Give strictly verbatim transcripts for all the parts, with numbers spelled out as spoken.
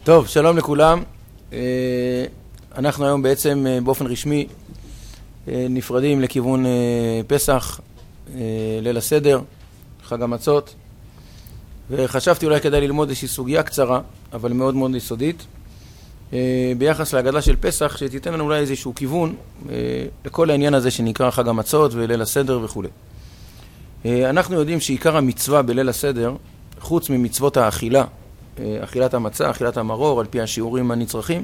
טוב, שלום לכולם. אנחנו היום בעצם באופן רשמי נפרדים לכיוון פסח, ליל הסדר, חג המצות, וחשבתי אולי כדאי ללמוד איזושהי סוגיה קצרה, אבל מאוד מאוד יסודית, ביחס להגדה של פסח, שתיתן לנו אולי איזשהו כיוון לכל העניין הזה שנקרא חג המצות וליל הסדר וכו'. אנחנו יודעים שעיקר המצווה בליל הסדר, חוץ ממצוות האכילה, אכילת המצה, אכילת המרור, על פי השיעורים הנצרכים,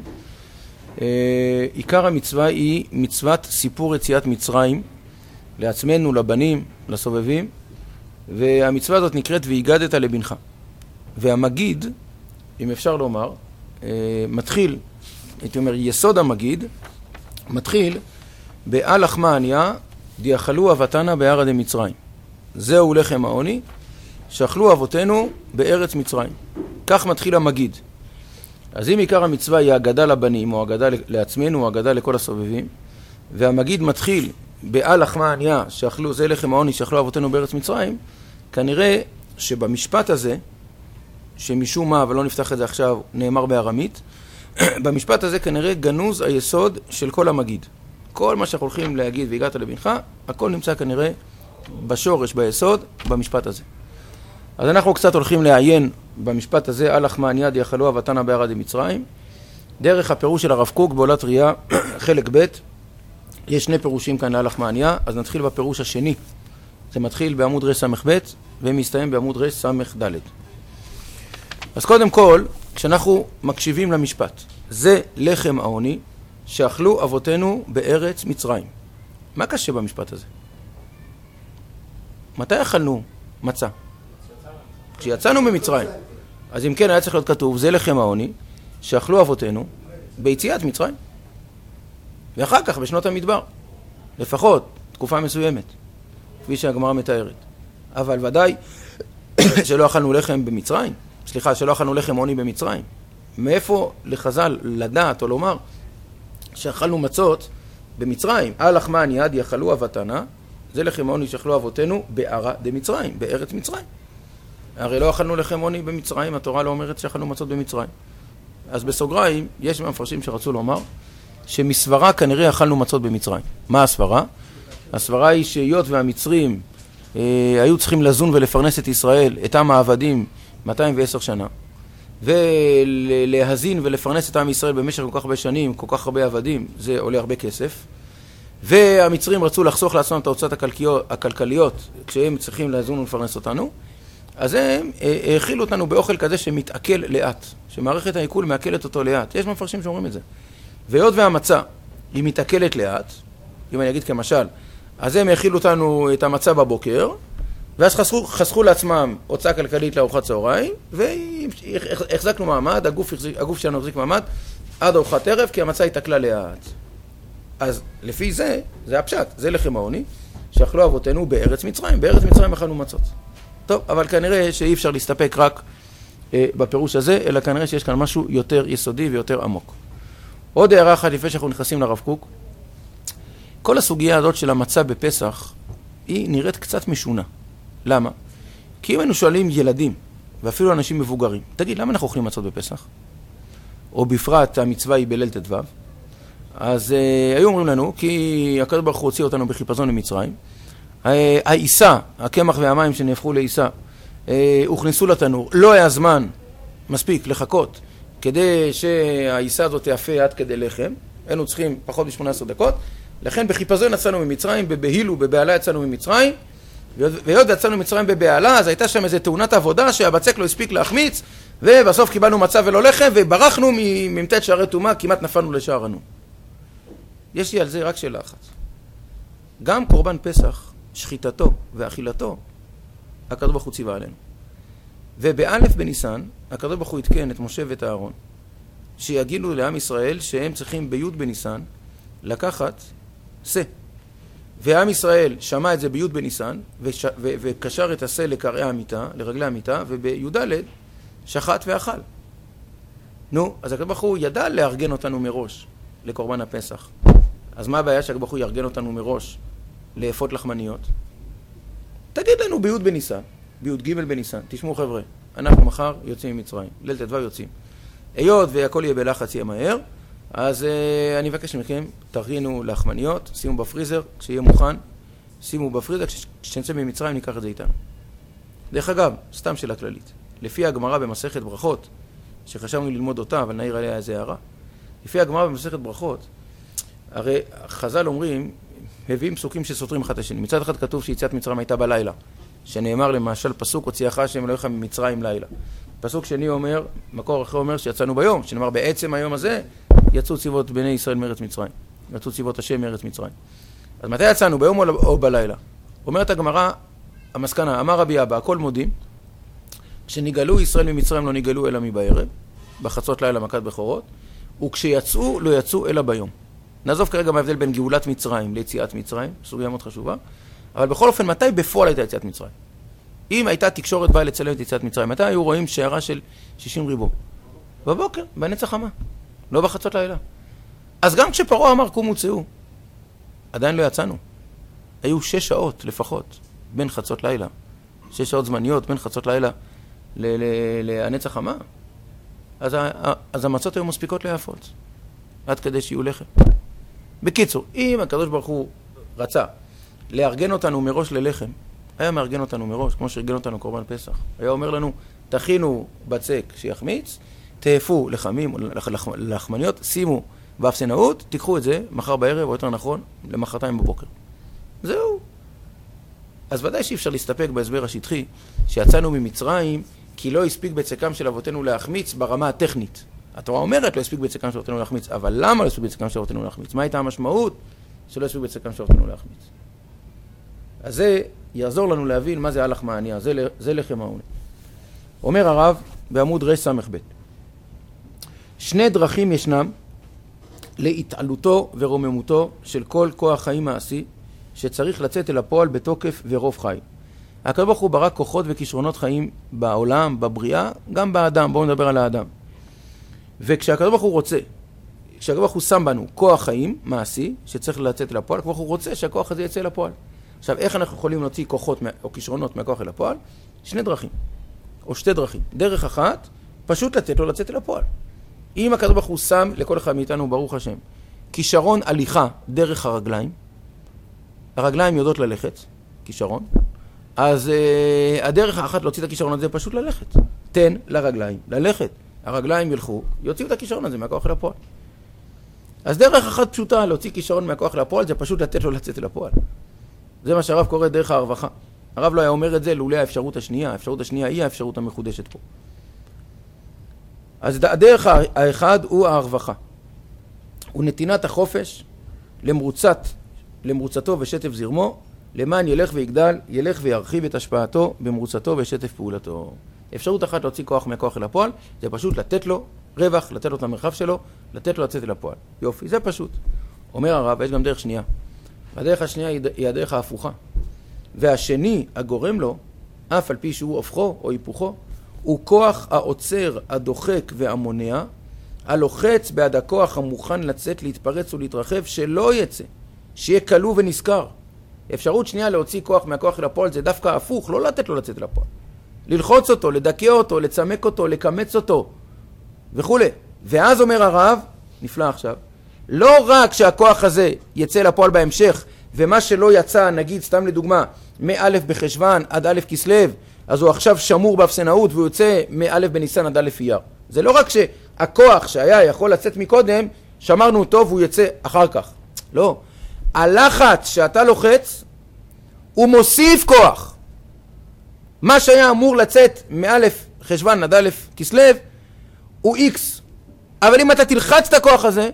עיקר המצווה היא מצוות סיפור יציאת מצרים לעצמנו, לבנים, לסובבים, והמצווה הזאת נקראת והגדת לבנך. והמגיד, אם אפשר לומר, מתחיל, הייתי אומר, יסוד המגיד, מתחיל בעל לחמה עניה דיאכלו אבותינו בהר דמצרים. זהו לחם העוני שאכלו אבותינו בארץ מצרים. כך מתחיל המגיד. אז אם עיקר המצווה היא הגדה לבנים, או הגדה לעצמנו, או הגדה לכל הסובבים, והמגיד מתחיל בעל לחמה עניה שאכלו, זה לחם העוני שאכלו אבותינו בארץ מצרים, כנראה שבמשפט הזה, שמשום מה, אבל לא נפתח את זה עכשיו, נאמר בארמית, במשפט הזה כנראה גנוז היסוד של כל המגיד. כל מה שאנחנו הולכים להגיד והגעת לבנך, הכל נמצא כנראה בשורש, ביסוד, במשפט הזה. אז אנחנו קצת הולכים לעיין במשפט הזה, על לחמה עניה דיאכלו אבותינו בהר דמצרים, דרך הפירוש של הרב קוק בעולת ראייה, חלק ב'. יש שני פירושים כאן על לחמה עניה, אז נתחיל בפירוש השני. זה מתחיל בעמוד ר' סמך ב' ומסתיים בעמוד ר' סמך ד'. אז קודם כל, כשאנחנו מקשיבים למשפט, זה לחם העוני שאכלו אבותינו בארץ מצרים. מה קשה במשפט הזה? מתי אכלנו מצה? כשיצאנו ממצרים. אז אם כן, היה צריך להיות כתוב, זה לחם העוני שאכלו אבותינו ביציאת מצרים. ואחר כך בשנות המדבר. לפחות תקופה מסוימת, כפי שהגמרא מתארת. אבל ודאי שלא אכלנו לחם במצרים. סליחה, שלא אכלנו לחם עוני במצרים. מאיפה לחז"ל לדעת או לומר שאכלנו מצות במצרים? על לחמה עניה דיאכלו אבותינו, זה לחם העוני שאכלו אבותינו בערה דמצרים, בארץ מצרים. הרי לא אכלנו לחם עוני במצרים, התורה לא אומרת שאכלנו מצות במצרים. אז בסוגריים, יש מפרשים שרצו לומר שמסברה כנראה אכלנו מצות במצרים. מה הסברה? הסברה היא שהיות והמצרים אה, היו צריכים לזון ולפרנס את ישראל, את עם העבדים, מאתיים ועשר שנה, ולהזין ולפרנס את עם ישראל במשך כל כך הרבה שנים, כל כך הרבה עבדים, זה עולה הרבה כסף. והמצרים רצו לחסוך לעצמם את ההוצאות הכלכליות כשהם צריכים לזון ולפרנס אותנו. אז הם האכילו אותנו באוכל כזה שמתעכל לאט, שמערכת העיכול מעכלת אותו לאט. יש מפרשים שאומרים את זה. והיות והמצה היא מתעכלת לאט, אם אני אגיד כמשל, אז הם האכילו אותנו את המצה בבוקר, ואז חסכו, חסכו לעצמם הוצאה כלכלית לארוחת צהריים, והחזקנו מעמד, הגוף, הגוף שלנו החזיק מעמד, עד ארוחת ערב, כי המצה התעכלה לאט. אז לפי זה, זה הפשט, זה לחם העוני, שאכלו אבותינו בארץ מצרים. בארץ מצרים אכלנו מצות. טוב, אבל כנראה שאי אפשר להסתפק רק אה, בפירוש הזה, אלא כנראה שיש כאן משהו יותר יסודי ויותר עמוק. עוד הערה אחת לפני שאנחנו נכנסים לרב קוק. כל הסוגיה הזאת של המצה בפסח, היא נראית קצת משונה. למה? כי אם היינו שואלים ילדים, ואפילו אנשים מבוגרים, תגיד, למה אנחנו אוכלים מצות בפסח? או בפרט המצווה היא בליל ט"ו, אז אה, היו אומרים לנו, כי הקדוש ברוך הוא הוציא אותנו בחיפזון למצרים, העיסה, הקמח והמים שנהפכו לעיסה, הוכנסו לתנור. לא היה זמן מספיק לחכות כדי שהעיסה הזאת תאפה עד כדי לחם. היינו צריכים פחות מ-שמונה עשרה דקות. לכן בחיפזון יצאנו ממצרים, בבהיל ובבעלה יצאנו ממצרים. והיות יצאנו ממצרים בבעלה, אז הייתה שם איזו תאונת עבודה שהבצק לא הספיק להחמיץ, ובסוף קיבלנו מצה ולא לחם, וברחנו ממתת שערי טומאה, כמעט נפלנו לשערנו. יש לי על זה רק שאלה אחת. גם קורבן פסח, שחיטתו ואכילתו, הקדוש ברוך הוא ציווה עלינו. ובאלף בניסן, הקדוש ברוך הוא התקן את משה ואת אהרון, שיגילו לעם ישראל שהם צריכים ביוד בניסן לקחת שא. ועם ישראל שמע את זה ביוד בניסן, וש... ו... וקשר את השא לקרעי המיטה, לרגלי המיטה, ובי"ד שחט ואכל. נו, אז הקדוש ברוך הוא ידע לארגן אותנו מראש לקורבן הפסח. אז מה הבעיה שהקדוש ברוך הוא יארגן אותנו מראש לאפות לחמניות? תגיד לנו ביוד בניסן, ביוד ג' בניסן. תשמעו חבר'ה, אנחנו מחר יוצאים ממצרים, ליל ט"ו יוצאים. היות והכל יהיה בלחץ יהיה מהר, אז uh, אני מבקש מכם, תכינו לחמניות, שימו בפריזר, כשיהיה מוכן, שימו בפריזר, כשנצא ממצרים ניקח את זה איתנו. דרך אגב, סתם שאלה כללית. לפי הגמרא במסכת ברכות, שחשבנו ללמוד אותה, אבל נעיר עליה איזה הערה, לפי הגמרא במסכת ברכות, הרי חז"ל אומרים, מביאים פסוקים שסותרים אחד את השני. מצד אחד כתוב שיציאת מצרים הייתה בלילה, שנאמר למשל פסוק, הוציאך השם אלוהיך ממצרים לילה. פסוק שני אומר, מקור אחר אומר שיצאנו ביום, שנאמר בעצם היום הזה, יצאו צבאות בני ישראל מארץ מצרים. יצאו צבאות השם מארץ מצרים. אז מתי יצאנו? ביום או בלילה? אומרת הגמרא, המסקנה, אמר רבי אבא, הכל מודים, כשנגלו ישראל ממצרים לא נגלו אלא מבערב, בחצות לילה מכת בכורות, וכשיצאו לא יצאו אלא ביום. נעזוב כרגע מה ההבדל בין גאולת מצרים ליציאת מצרים, סוגיה מאוד חשובה, אבל בכל אופן, מתי בפועל הייתה יציאת מצרים? אם הייתה תקשורת באה לצלם את יציאת מצרים, מתי היו רואים שערה של שישים ריבו? בבוקר, בנץ החמה, לא בחצות לילה. אז גם כשפרעה אמר קומו צאו, עדיין לא יצאנו. היו שש שעות לפחות בין חצות לילה, שש שעות זמניות בין חצות לילה לנץ החמה. אז, אז המצות היו מספיקות ליפות, עד כדי שיהיו לחם. בקיצור, אם הקדוש ברוך הוא רצה לארגן אותנו מראש ללחם, היה מארגן אותנו מראש, כמו שארגן אותנו קורבן פסח. היה אומר לנו, תכינו בצק שיחמיץ, תאפו לחמים, לח, לח, לחמניות, שימו באפסנאות, תיקחו את זה מחר בערב, או יותר נכון, למחרתיים בבוקר. זהו. אז ודאי שאי אפשר להסתפק בהסבר השטחי, שיצאנו ממצרים, כי לא הספיק בצקם של אבותינו להחמיץ ברמה הטכנית. התורה אומרת, לא הספיק בצקם של אבותינו להחמיץ, אבל למה לא הספיק בצקם של אבותינו להחמיץ? מה הייתה המשמעות שלא הספיק בצקם של אבותינו להחמיץ? אז זה יעזור לנו להבין מה זה הלך מעניה, זה, זה לחם העונה. אומר הרב בעמוד רש סמך ב', שני דרכים ישנם להתעלותו ורוממותו של כל כוח חיים מעשי שצריך לצאת אל הפועל בתוקף ורוב חי. הקדוש ברוך הוא ברא כוחות וכישרונות חיים בעולם, בבריאה, גם באדם. בואו נדבר על האדם. וכשהקדוש ברוך הוא רוצה, כשהקדוש ברוך הוא שם בנו כוח חיים מעשי שצריך לצאת אל הפועל, הקדוש ברוך הוא רוצה שהכוח הזה יצא אל הפועל. עכשיו, איך אנחנו יכולים להוציא כוחות או כישרונות מהכוח אל הפועל? שני דרכים, או שתי דרכים. דרך אחת, פשוט לתת לו לצאת אל הפועל. אם הקדוש ברוך הוא שם לכל אחד מאיתנו, ברוך השם, כישרון הליכה דרך הרגליים, הרגליים יודעות ללכת, כישרון, אז uh, הדרך האחת להוציא את הכישרון הזה פשוט ללכת. תן לרגליים ללכת. הרגליים ילכו, יוציאו את הכישרון הזה מהכוח אל הפועל. אז דרך אחת פשוטה להוציא כישרון מהכוח אל הפועל, זה פשוט לתת לו לצאת אל הפועל. זה מה שהרב קורא דרך הרווחה. הרב לא היה אומר את זה לולא האפשרות השנייה. האפשרות השנייה היא האפשרות המחודשת פה. אז הדרך האחד הוא הרווחה. הוא נתינת החופש למרוצת, למרוצתו ושטף זרמו, למען ילך ויגדל, ילך וירחיב את השפעתו במרוצתו ושטף פעולתו. אפשרות אחת להוציא כוח מהכוח אל הפועל, זה פשוט לתת לו רווח, לתת לו את המרחב שלו, לתת לו לצאת אל הפועל. יופי, זה פשוט. אומר הרב, יש גם דרך שנייה. הדרך השנייה היא הדרך ההפוכה. והשני, הגורם לו, אף על פי שהוא הופכו או היפוכו, הוא כוח העוצר, הדוחק והמונע, הלוחץ בעד הכוח המוכן לצאת, להתפרץ ולהתרחב, שלא יצא, שיהיה כלוא ונזכר. אפשרות שנייה להוציא כוח מהכוח אל הפועל, זה דווקא הפוך, לא לתת לו לצאת אל הפועל. ללחוץ אותו, לדכא אותו, לצמק אותו, לקמץ אותו, וכו'. ואז אומר הרב, נפלא עכשיו, לא רק שהכוח הזה יצא לפועל בהמשך, ומה שלא יצא, נגיד סתם לדוגמה, מא' בחשבן עד א' כסלו, אז הוא עכשיו שמור באפסנאות והוא יוצא מא' בניסן עד א' אייר. זה לא רק שהכוח שהיה יכול לצאת מקודם, שמרנו טוב והוא יצא אחר כך. לא. הלחץ שאתה לוחץ, הוא מוסיף כוח. מה שהיה אמור לצאת מא' חשבן עד א' כסלו, הוא X. אבל אם אתה תלחץ את הכוח הזה,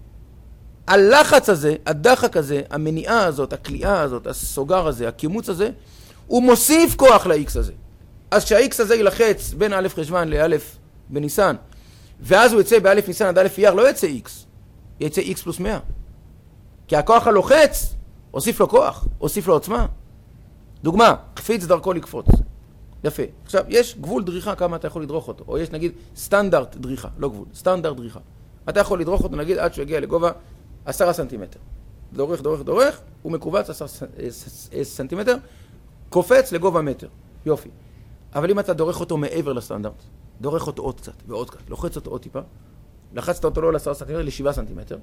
הלחץ הזה, הדחק הזה, המניעה הזאת, הקליעה הזאת, הסוגר הזה, הקימוץ הזה, הוא מוסיף כוח ל-X הזה. אז שה-X הזה ילחץ בין א' חשבן לא' בניסן, ואז הוא יצא בא' ניסן עד א' אייר, לא יצא X, יצא X פלוס מאה. כי הכוח הלוחץ, הוסיף לו כוח, הוסיף לו עוצמה. דוגמה, קפיץ דרכו לקפוץ. יפה. עכשיו, יש גבול דריכה כמה אתה יכול לדרוך אותו, או יש נגיד סטנדרט דריכה, לא גבול, סטנדרט דריכה. אתה יכול לדרוך אותו נגיד עד שהוא יגיע לגובה עשרה סנטימטר. דורך, דורך, דורך, הוא מקובץ עשרה סנטימטר, קופץ לגובה מטר. יופי. אבל אם אתה דורך אותו מעבר לסטנדרט, דורך אותו עוד קצת ועוד קצת, לוחץ אותו עוד טיפה, לחצת אותו לא לעשרה סנטימטר, לשבעה סנטימטר,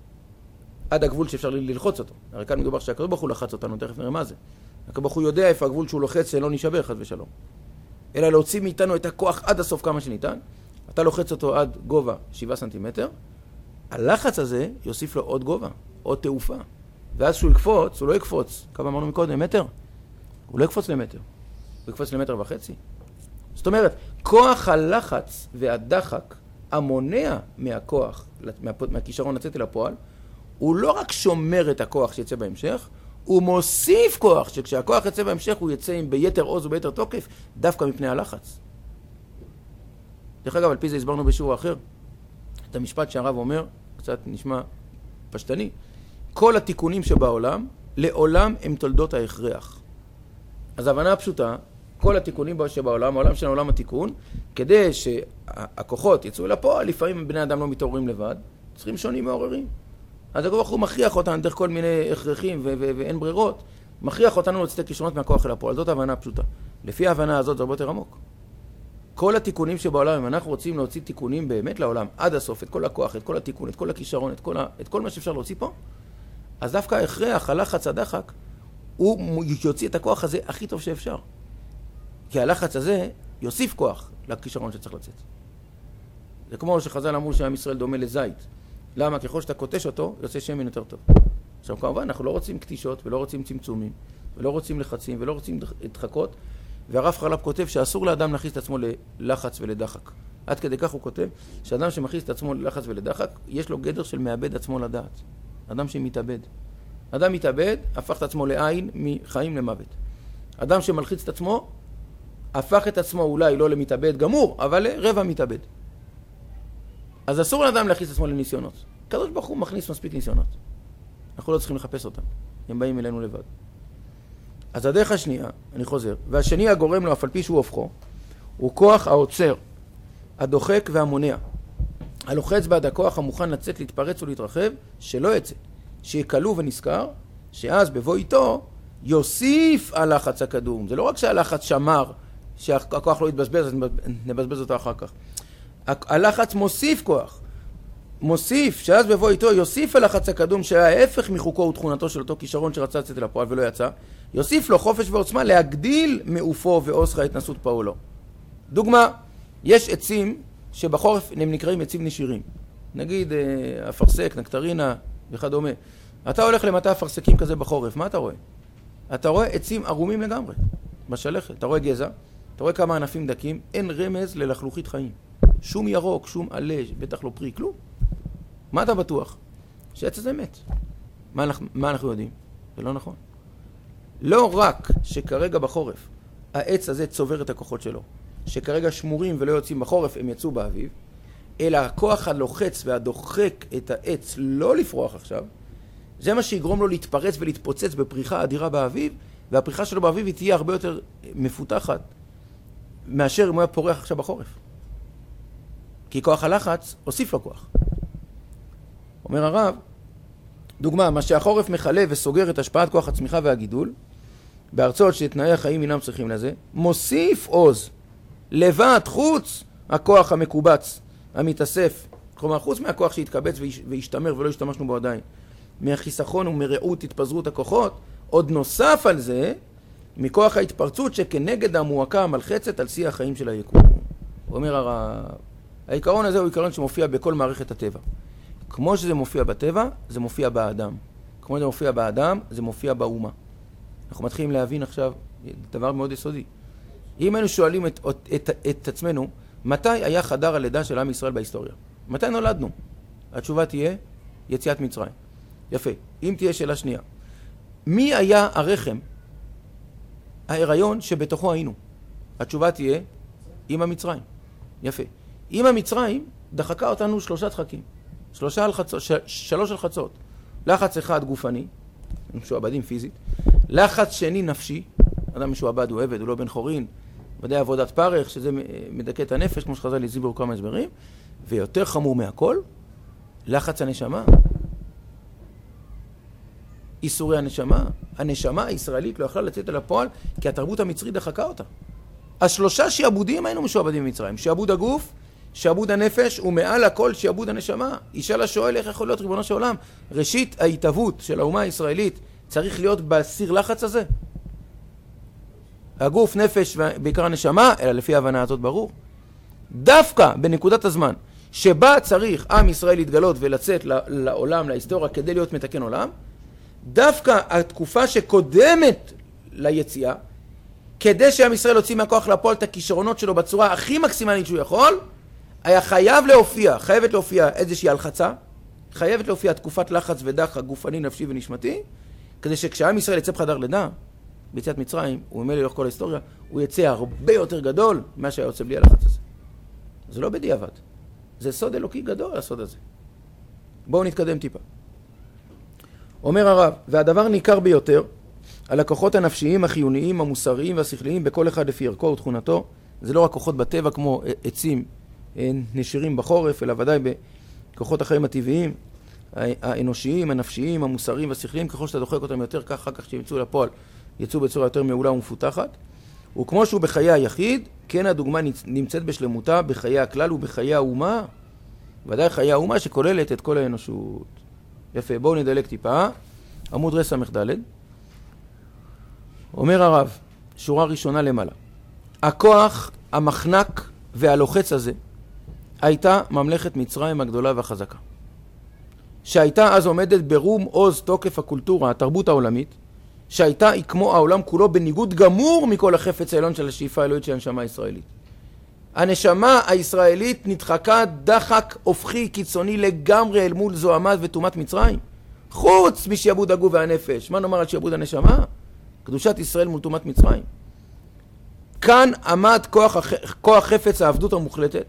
עד הגבול שאפשר ללחוץ אותו. הרי כאן מדובר שהקדוש ברוך הוא לחץ אותנו, תכף נראה מה זה. הקדוש ברוך הוא יודע איפה הגבול שהוא לוחץ שלא נשבר, חס ושלום. אלא להוציא מאיתנו את הכוח עד הסוף כמה שניתן. אתה לוחץ אותו עד גובה שבעה סנטימטר, הלחץ הזה יוסיף לו עוד גובה, עוד תעופה. ואז שהוא יקפוץ, הוא לא יקפוץ, כמה אמרנו מקודם, מטר? הוא לא יקפוץ למטר, הוא יקפוץ למטר וחצי. זאת אומרת, כוח הלחץ והדחק המונע מהכוח, מה, מהכישרון לצאת אל הפועל, הוא לא רק שומר את הכוח שיצא בהמשך, הוא מוסיף כוח, שכשהכוח יצא בהמשך הוא יצא עם ביתר עוז וביתר תוקף, דווקא מפני הלחץ. דרך אגב, על פי זה הסברנו בשיעור אחר, את המשפט שהרב אומר, קצת נשמע פשטני, כל התיקונים שבעולם, לעולם הם תולדות ההכרח. אז ההבנה הפשוטה, כל התיקונים שבעולם, העולם של העולם התיקון, כדי שהכוחות יצאו לפועל, לפעמים בני אדם לא מתעוררים לבד, צריכים שונים מעוררים. אז הקדוש ברוך הוא מכריח אותנו דרך כל מיני הכרחים ו- ו- ואין ברירות, מכריח אותנו להוציא את הכישרונות מהכוח אל הפועל. זאת ההבנה הפשוטה. לפי ההבנה הזאת זה הרבה יותר עמוק. כל התיקונים שבעולם, אם אנחנו רוצים להוציא תיקונים באמת לעולם, עד הסוף, את כל הכוח, את כל התיקון, את כל הכישרון, את כל, ה- את כל מה שאפשר להוציא פה, אז דווקא ההכרח, הלחץ, הדחק, הוא יוציא את הכוח הזה הכי טוב שאפשר. כי הלחץ הזה יוסיף כוח לכישרון שצריך לצאת. זה כמו שחז"ל אמרו שעם ישראל דומה לזית. למה? ככל שאתה קוטש אותו, יוצא שמן יותר טוב. עכשיו, כמובן, אנחנו לא רוצים קטישות, ולא רוצים צמצומים, ולא רוצים לחצים, ולא רוצים דחקות, והרב חרל"פ כותב שאסור לאדם להכניס את עצמו ללחץ ולדחק. עד כדי כך הוא כותב שאדם שמכניס את עצמו ללחץ ולדחק, יש לו גדר של מאבד עצמו לדעת. אדם שמתאבד. אדם מתאבד, הפך את עצמו לעין מחיים למוות. אדם שמלחיץ את עצמו, הפך את עצמו אולי לא למתאבד גמור, אבל לרבע מתאבד. אז אסור לאדם להכניס את עצמו לניסיונות. הקדוש ברוך הוא מכניס מספיק ניסיונות. אנחנו לא צריכים לחפש אותם. הם באים אלינו לבד. אז הדרך השנייה, אני חוזר, והשני הגורם לו, אף על פי שהוא הופכו, הוא כוח העוצר, הדוחק והמונע. הלוחץ בעד הכוח המוכן לצאת, להתפרץ ולהתרחב, שלא יצא. שיקלו ונזכר, שאז בבוא איתו, יוסיף הלחץ הקדום. זה לא רק שהלחץ שמר, שהכוח לא יתבזבז, אז נבזבז אותו אחר כך. הלחץ מוסיף כוח. מוסיף, שאז בבוא איתו, יוסיף הלחץ הקדום, שההפך מחוקו ותכונתו של אותו כישרון שרצה לצאת אל הפועל ולא יצא, יוסיף לו חופש ועוצמה להגדיל מעופו ועוזך התנסות פעולו. דוגמה, יש עצים שבחורף הם נקראים עצים נשירים. נגיד אפרסק, נקטרינה וכדומה. אתה הולך למטע אפרסקים כזה בחורף, מה אתה רואה? אתה רואה עצים ערומים לגמרי, בשלכת. אתה רואה גזע, אתה רואה כמה ענפים דקים, אין רמז ללחלוכית חיים. שום ירוק, שום עלה, בטח לא פרי, כלום. מה אתה בטוח? שעץ הזה מת. מה אנחנו, מה אנחנו יודעים? זה לא נכון. לא רק שכרגע בחורף העץ הזה צובר את הכוחות שלו, שכרגע שמורים ולא יוצאים בחורף, הם יצאו באביב, אלא הכוח הלוחץ והדוחק את העץ לא לפרוח עכשיו, זה מה שיגרום לו להתפרץ ולהתפוצץ בפריחה אדירה באביב, והפריחה שלו באביב היא תהיה הרבה יותר מפותחת מאשר אם הוא היה פורח עכשיו בחורף. כי כוח הלחץ הוסיף לו כוח. אומר הרב, דוגמה, מה שהחורף מחלה וסוגר את השפעת כוח הצמיחה והגידול, בארצות שתנאי החיים אינם צריכים לזה, מוסיף עוז, לבד, חוץ, הכוח המקובץ, המתאסף, כלומר, חוץ מהכוח שהתקבץ והשתמר ולא השתמשנו בו עדיין, מהחיסכון ומרעות התפזרות הכוחות, עוד נוסף על זה, מכוח ההתפרצות שכנגד המועקה המלחצת על שיא החיים של היקום. הוא אומר הרב, העיקרון הזה הוא עיקרון שמופיע בכל מערכת הטבע. כמו שזה מופיע בטבע, זה מופיע באדם. כמו שזה מופיע באדם, זה מופיע באומה. אנחנו מתחילים להבין עכשיו דבר מאוד יסודי. אם היינו שואלים את, את, את, את עצמנו, מתי היה חדר הלידה של עם ישראל בהיסטוריה? מתי נולדנו? התשובה תהיה יציאת מצרים. יפה. אם תהיה שאלה שנייה. מי היה הרחם, ההיריון שבתוכו היינו? התשובה תהיה אמא מצרים. יפה. אמא מצרים דחקה אותנו שלושה דחקים. שלושה הלחצות, ש... שלוש הלחצות. לחץ אחד גופני, משועבדים פיזית. לחץ שני נפשי, אדם משועבד הוא עבד, הוא לא בן חורין, ודאי עבודת פרך, שזה מדכא את הנפש, כמו שחז"ל הסבירו כמה הסברים. ויותר חמור מהכל, לחץ הנשמה. איסורי הנשמה. הנשמה הישראלית לא יכלה לצאת אל הפועל, כי התרבות המצרית דחקה אותה. אז שלושה שיעבודים היינו משועבדים במצרים. שיעבוד הגוף, שיעבוד הנפש, ומעל הכל שיעבוד הנשמה. ישאל השואל איך יכול להיות ריבונו של עולם. ראשית ההתהוות של האומה הישראלית צריך להיות בסיר לחץ הזה. הגוף, נפש ובעיקר הנשמה, אלא לפי ההבנה הזאת ברור. דווקא בנקודת הזמן שבה צריך עם ישראל להתגלות ולצאת לעולם, להיסטוריה, כדי להיות מתקן עולם, דווקא התקופה שקודמת ליציאה, כדי שעם ישראל הוציא מהכוח לפועל את הכישרונות שלו בצורה הכי מקסימלית שהוא יכול, היה חייב להופיע, חייבת להופיע איזושהי הלחצה, חייבת להופיע תקופת לחץ ודחק גופני, נפשי ונשמתי, כדי שכשעם ישראל יצא בחדר לידה, ביציאת מצרים, הוא ממילא לאורך כל ההיסטוריה, הוא יצא הרבה יותר גדול ממה שהיה יוצא בלי הלחץ הזה. זה לא בדיעבד. זה סוד אלוקי גדול, הסוד הזה. בואו נתקדם טיפה. אומר הרב, והדבר ניכר ביותר על הכוחות הנפשיים, החיוניים, המוסריים והשכליים בכל אחד לפי ערכו ותכונתו. זה לא רק כוחות בטבע כמו עצים נשירים בחורף, אלא ודאי בכוחות החיים הטבעיים, האנושיים, הנפשיים, המוסריים והשכליים. ככל שאתה דוחק אותם יותר, כך אחר כך שימצאו לפועל, יצאו בצורה יותר מעולה ומפותחת. וכמו שהוא בחיי היחיד, כן הדוגמה נמצאת בשלמותה בחיי הכלל ובחיי האומה. ודאי חיי האומה שכוללת את כל האנושות. יפה, בואו נדלק טיפה. עמוד רס המחדלת. אומר הרב, שורה ראשונה למעלה. הכוח, המחנק והלוחץ הזה הייתה ממלכת מצרים הגדולה והחזקה. שהייתה אז עומדת ברום עוז תוקף הקולטורה, התרבות העולמית, שהייתה היא כמו העולם כולו בניגוד גמור מכל החפץ העליון של השאיפה האלוהית של הנשמה הישראלית. הנשמה הישראלית נדחקה דחק הופכי קיצוני לגמרי אל מול זוהמת וטומאת מצרים. חוץ משעבוד הגוף והנפש. מה נאמר על שעבוד הנשמה? קדושת ישראל מול טומאת מצרים. כאן עמד כוח, כוח חפץ העבדות המוחלטת.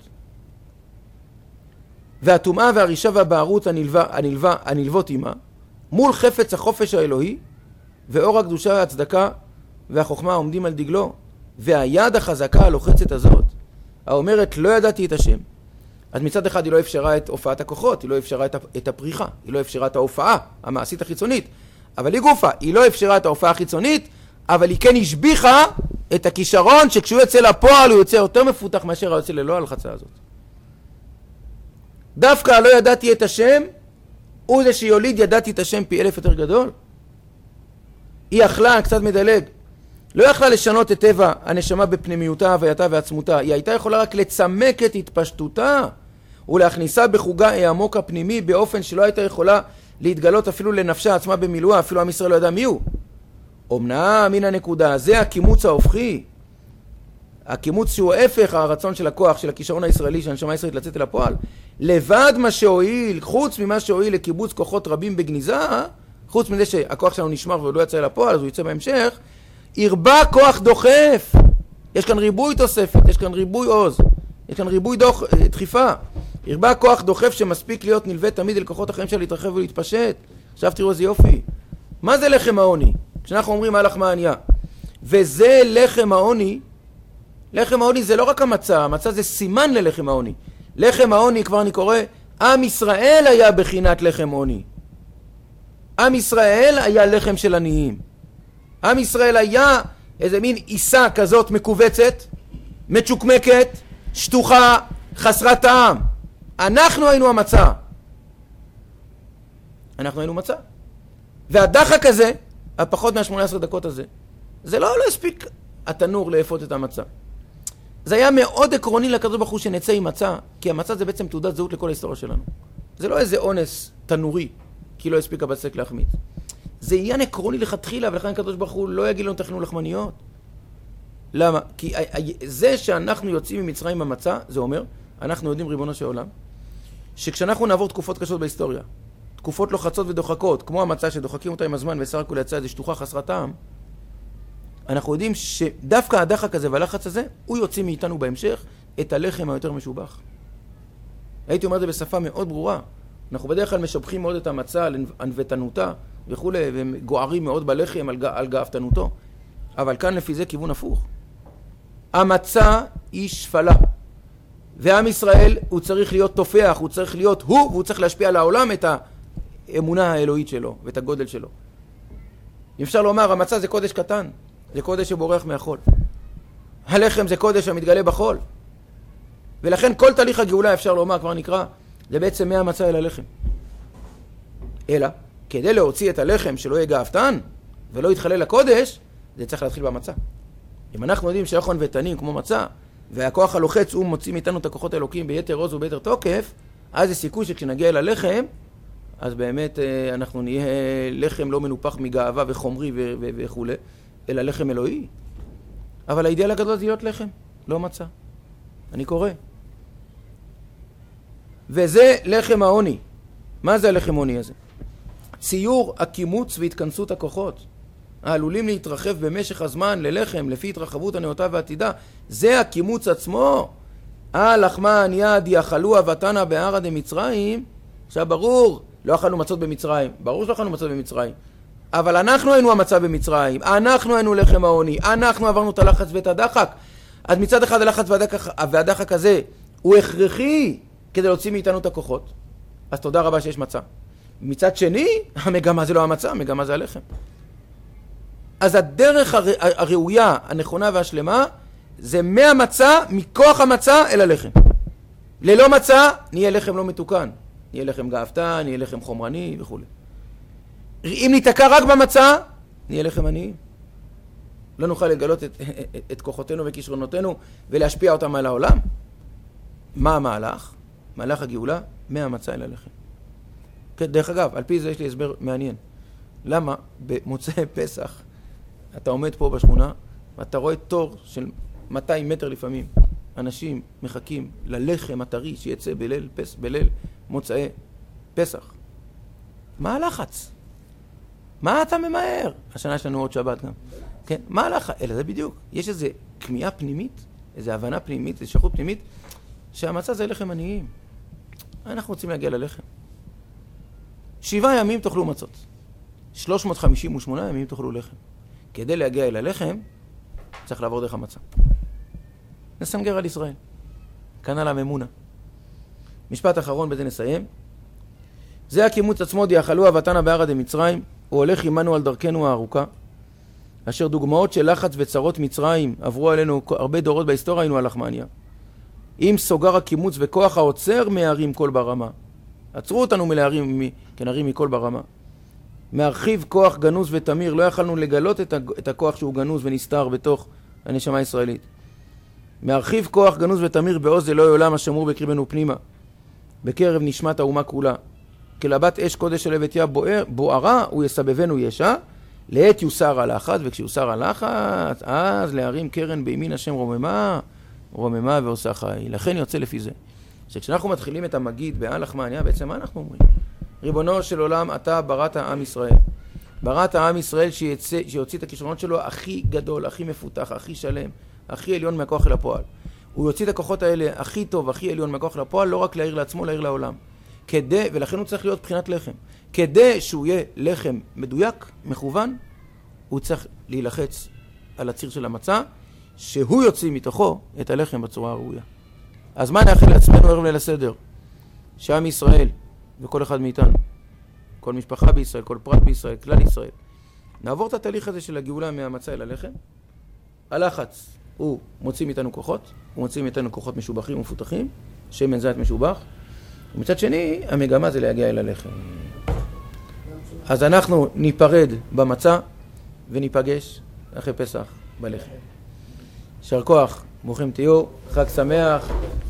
והטומאה והרישה והבערות הנלווה, הנלווה, הנלוות עימה, מול חפץ החופש האלוהי, ואור הקדושה והצדקה והחוכמה עומדים על דגלו, והיד החזקה הלוחצת הזאת, האומרת לא ידעתי את השם. אז מצד אחד היא לא אפשרה את הופעת הכוחות, היא לא אפשרה את הפריחה, היא לא אפשרה את ההופעה המעשית החיצונית, אבל היא גופה, היא לא אפשרה את ההופעה החיצונית, אבל היא כן השביחה את הכישרון שכשהוא יוצא לפועל הוא יוצא יותר מפותח מאשר הוא יוצא ללא הלחצה הזאת. דווקא לא ידעתי את השם, הוא זה שיוליד ידעתי את השם פי אלף יותר גדול. היא יכלה, קצת מדלג, לא יכלה לשנות את טבע הנשמה בפנימיותה, הווייתה ועצמותה. היא הייתה יכולה רק לצמק את התפשטותה ולהכניסה בחוגה העמוק הפנימי באופן שלא הייתה יכולה להתגלות אפילו לנפשה עצמה במילואה, אפילו עם ישראל לא ידע מי הוא. אמנם מן הנקודה, זה הקימוץ ההופכי. הקימוץ שהוא ההפך הרצון של הכוח, של הכישרון הישראלי, של הנשמה הישראלית לצאת אל הפועל. לבד מה שהועיל, חוץ ממה שהועיל לקיבוץ כוחות רבים בגניזה, חוץ מזה שהכוח שלנו נשמר ועוד לא יצא אל הפועל, אז הוא יצא בהמשך, הרבה כוח דוחף. יש כאן ריבוי תוספת, יש כאן ריבוי עוז, יש כאן ריבוי דוח, דחיפה. הרבה כוח דוחף שמספיק להיות נלווה תמיד אל כוחות החיים שלה להתרחב ולהתפשט. עכשיו תראו איזה יופי. מה זה לחם העוני? כשאנחנו אומרים מה לחם הענייה. וזה לחם העוני. לחם העוני זה לא רק המצה, המצה זה סימן ללחם העוני. לחם העוני, כבר אני קורא, עם ישראל היה בחינת לחם עוני. עם ישראל היה לחם של עניים. עם ישראל היה איזה מין עיסה כזאת מקובצת, מצ'וקמקת, שטוחה, חסרת טעם. אנחנו היינו המצה. אנחנו היינו מצה. והדחק הזה, הפחות מה-שמונה עשרה דקות הזה, זה לא לא הספיק התנור לאפות את המצה. זה היה מאוד עקרוני לקדוש ברוך הוא שנצא עם מצה, כי המצה זה בעצם תעודת זהות לכל ההיסטוריה שלנו. זה לא איזה אונס תנורי, כי לא הספיק הבצק להחמיץ. זה עניין עקרוני לכתחילה, ולכן הקדוש ברוך הוא לא יגיד לנו תכנו לחמניות. למה? כי זה שאנחנו יוצאים ממצרים במצה, זה אומר, אנחנו יודעים ריבונו של עולם, שכשאנחנו נעבור תקופות קשות בהיסטוריה, תקופות לוחצות ודוחקות, כמו המצה שדוחקים אותה עם הזמן וסך הכל יצא איזה שטוחה חסרת טעם, אנחנו יודעים שדווקא הדחק הזה והלחץ הזה, הוא יוציא מאיתנו בהמשך את הלחם היותר משובח. הייתי אומר את זה בשפה מאוד ברורה. אנחנו בדרך כלל משבחים מאוד את המצה על ענוותנותה וכו', וגוערים מאוד בלחם על, על גאוותנותו. אבל כאן לפי זה כיוון הפוך. המצה היא שפלה. ועם ישראל הוא צריך להיות תופח, הוא צריך להיות הוא, והוא צריך להשפיע על העולם את האמונה האלוהית שלו ואת הגודל שלו. אפשר לומר, המצה זה קודש קטן. זה קודש שבורח מהחול. הלחם זה קודש המתגלה בחול. ולכן כל תהליך הגאולה, אפשר לומר, כבר נקרא, זה בעצם מהמצה אל הלחם. אלא, כדי להוציא את הלחם שלא יהיה גאוותן ולא יתחלל לקודש, זה צריך להתחיל במצה. אם אנחנו יודעים שיכון ותנים כמו מצה, והכוח הלוחץ הוא מוציא מאיתנו את הכוחות האלוקים ביתר עוז וביתר תוקף, אז זה סיכוי שכשנגיע אל הלחם, אז באמת אנחנו נהיה לחם לא מנופח מגאווה וחומרי וכו', אלא לחם אלוהי. אבל האידאל הגדול זה להיות לחם, לא מצה. אני קורא. וזה לחם העוני. מה זה הלחם העוני הזה? ציור הקימוץ והתכנסות הכוחות, העלולים להתרחב במשך הזמן ללחם, לפי התרחבות הנאותה והעתידה. זה הקימוץ עצמו. הלחמן יד יאכלו אבתנה בערה דמצרים. עכשיו ברור, לא אכלנו מצות במצרים. ברור שלא אכלנו מצות במצרים. אבל אנחנו היינו המצה במצרים. אנחנו היינו לחם העוני. אנחנו עברנו את הלחץ ואת הדחק. אז מצד אחד הלחץ והדחק הזה הוא הכרחי כדי להוציא מאיתנו את הכוחות. אז תודה רבה שיש מצה. מצד שני, המגמה זה לא המצה, המגמה זה הלחם. אז הדרך הר... הראויה, הנכונה והשלמה, זה מהמצה, מכוח המצה אל הלחם. ללא מצה, נהיה לחם לא מתוקן. נהיה לחם גאוותן, נהיה לחם חומרני וכו'. אם ניתקע רק במצה, נהיה לחם עניים. לא נוכל לגלות את, את, את כוחותינו וכישרונותינו ולהשפיע אותם על העולם. מה המהלך? מהלך הגאולה, מהמצה אל הלחם. דרך אגב, על פי זה יש לי הסבר מעניין. למה במוצאי פסח אתה עומד פה בשכונה ואתה רואה תור של מאתיים מטר לפעמים. אנשים מחכים ללחם הטרי שיצא בליל, פס, בליל מוצאי פסח. מה הלחץ? מה אתה ממהר? השנה יש לנו עוד שבת גם. כן? מה הלחץ? אלא זה בדיוק. יש איזו כמיהה פנימית, איזו הבנה פנימית, איזו שייכות פנימית, שהמצה זה לחם עניים. אנחנו רוצים להגיע ללחם. שבעה ימים תאכלו מצות. שלוש מאות חמישים ושמונה ימים תאכלו לחם. כדי להגיע אל הלחם, צריך לעבור דרך המצה. נסנגר על ישראל. כאן על הממונה. משפט אחרון, בזה נסיים. זה הקימוץ עצמו דיאכלו אבתנה בערה דמצרים, הוא הולך עמנו על דרכנו הארוכה, אשר דוגמאות של לחץ וצרות מצרים עברו עלינו הרבה דורות בהיסטוריה, היינו הלחמניה. אם סוגר הקימוץ וכוח העוצר מהרים כל ברמה, עצרו אותנו מלהרים, כנרים מכל ברמה. מהרחיב כוח גנוז ותמיר, לא יכלנו לגלות את הכוח שהוא גנוז ונסתר בתוך הנשמה הישראלית. מהרחיב כוח גנוז ותמיר בעוז אלוהי עולם השמור בקרבנו פנימה, בקרב נשמת האומה כולה. כלבת אש קודש של הבטיה בוערה, הוא יסבבנו ישע, לעת יוסר הלחץ, וכשיוסר הלחץ, אז להרים קרן בימין השם רוממה, רוממה ועושה חי. לכן יוצא לפי זה, שכשאנחנו מתחילים את המגיד בהלחמניה, בעצם מה אנחנו אומרים? ריבונו של עולם, אתה בראת עם ישראל. בראת עם ישראל שיצא, שיוציא את הכישרונות שלו הכי גדול, הכי מפותח, הכי שלם, הכי עליון מהכוח אל הפועל. הוא יוציא את הכוחות האלה הכי טוב, הכי עליון מהכוח אל הפועל, לא רק להעיר לעצמו, להעיר לעולם. כדי, ולכן הוא צריך להיות בחינת לחם. כדי שהוא יהיה לחם מדויק, מכוון, הוא צריך להילחץ על הציר של המצה, שהוא יוציא מתוכו את הלחם בצורה הראויה. אז מה נאחל לעצמנו ערב ליל הסדר? שעם ישראל, וכל אחד מאיתנו, כל משפחה בישראל, כל פרט בישראל, כלל ישראל, נעבור את התהליך הזה של הגאולה מהמצה אל הלחם. הלחץ הוא מוציא מאיתנו כוחות, הוא מוציא מאיתנו כוחות משובחים ומפותחים, שמן זית משובח, ומצד שני, המגמה זה להגיע אל הלחם. אז אנחנו ניפרד במצה וניפגש אחרי פסח בלחם. שר כוח, ברוכים תהיו, חג שמח.